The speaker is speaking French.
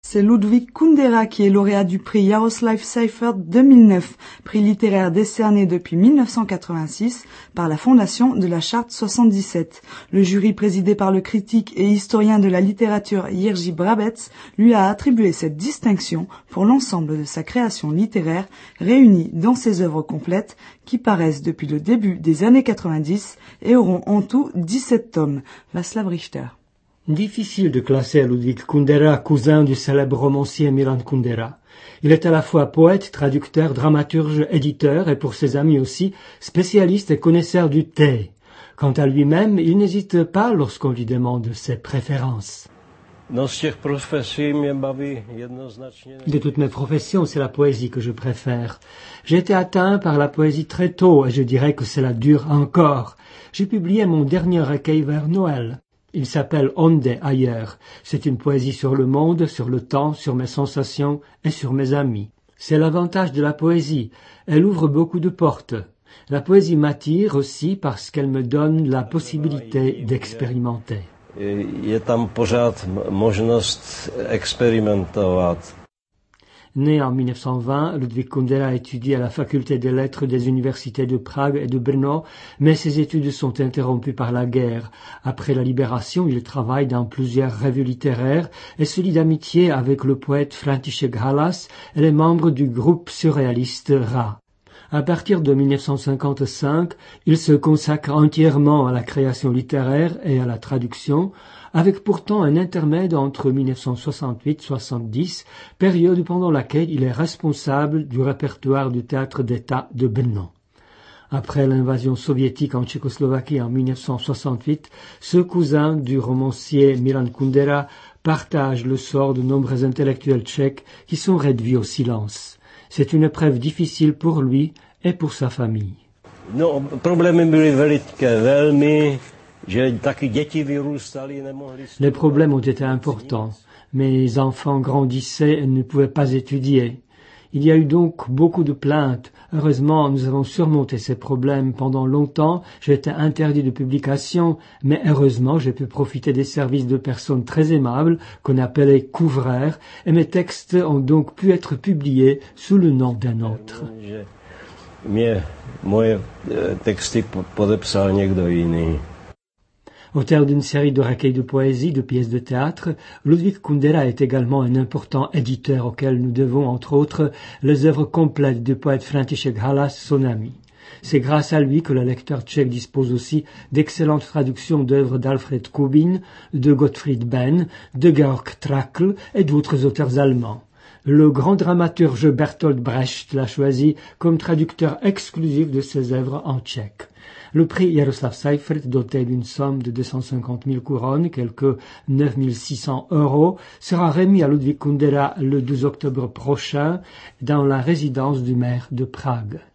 C'est Ludwig Kundera qui est lauréat du prix Jaroslav Seifert 2009, prix littéraire décerné depuis 1986 par la Fondation de la Charte 77. Le jury présidé par le critique et historien de la littérature Jerzy Brabec lui a attribué cette distinction pour l'ensemble de sa création littéraire réunie dans ses œuvres complètes qui paraissent depuis le début des années 90 et auront en tout 17 tomes. Václav Richter. Difficile de classer Ludwig Kundera, cousin du célèbre romancier Milan Kundera. Il est à la fois poète, traducteur, dramaturge, éditeur et pour ses amis aussi, spécialiste et connaisseur du thé. Quant à lui-même, il n'hésite pas lorsqu'on lui demande ses préférences. De toutes mes professions, c'est la poésie que je préfère. J'ai été atteint par la poésie très tôt et je dirais que cela dure encore. J'ai publié mon dernier recueil vers Noël. Il s'appelle Onde ailleurs. C'est une poésie sur le monde, sur le temps, sur mes sensations et sur mes amis. C'est l'avantage de la poésie. Elle ouvre beaucoup de portes. La poésie m'attire aussi parce qu'elle me donne la possibilité d'expérimenter. Je tam pořád možnost experimentovat. Né en 1920, Ludwig Kundera étudie à la faculté des lettres des universités de Prague et de Brno, mais ses études sont interrompues par la guerre. Après la libération, il travaille dans plusieurs revues littéraires et se lie d'amitié avec le poète František Halas et les membres du groupe surréaliste Ra. À partir de 1955, il se consacre entièrement à la création littéraire et à la traduction, avec pourtant un intermède entre 1968-70, période pendant laquelle il est responsable du répertoire du théâtre d'État de Brno. Après l'invasion soviétique en Tchécoslovaquie en 1968, ce cousin du romancier Milan Kundera partage le sort de nombreux intellectuels tchèques qui sont réduits au silence. C'est une épreuve difficile pour lui et pour sa famille. No, problémy byly veliké, velmi, že taky děti vyrůstaly, nemohli. Les problèmes ont été importants. Mes enfants grandissaient et ne pouvaient pas étudier. Il y a eu donc beaucoup de plaintes. Heureusement, nous avons surmonté ces problèmes. Pendant longtemps, j'ai été interdit de publication, mais heureusement, j'ai pu profiter des services de personnes très aimables qu'on appelait couvreurs, et mes textes ont donc pu être publiés sous le nom d'un autre. Moje texty podepsal někdo jiný. Auteur d'une série de recueils de poésie, de pièces de théâtre, Ludwig Kundera est également un important éditeur auquel nous devons, entre autres, les œuvres complètes du poète František Halas, son ami. C'est grâce à lui que le lecteur tchèque dispose aussi d'excellentes traductions d'œuvres d'Alfred Kubin, de Gottfried Benn, de Georg Trakl et d'autres auteurs allemands. Le grand dramaturge Bertolt Brecht l'a choisi comme traducteur exclusif de ses œuvres en tchèque. Le prix Jaroslav Seifert, doté d'une somme de 250 000 couronnes, quelque 9 600 €, sera remis à Ludwig Kundera le 12 octobre prochain dans la résidence du maire de Prague.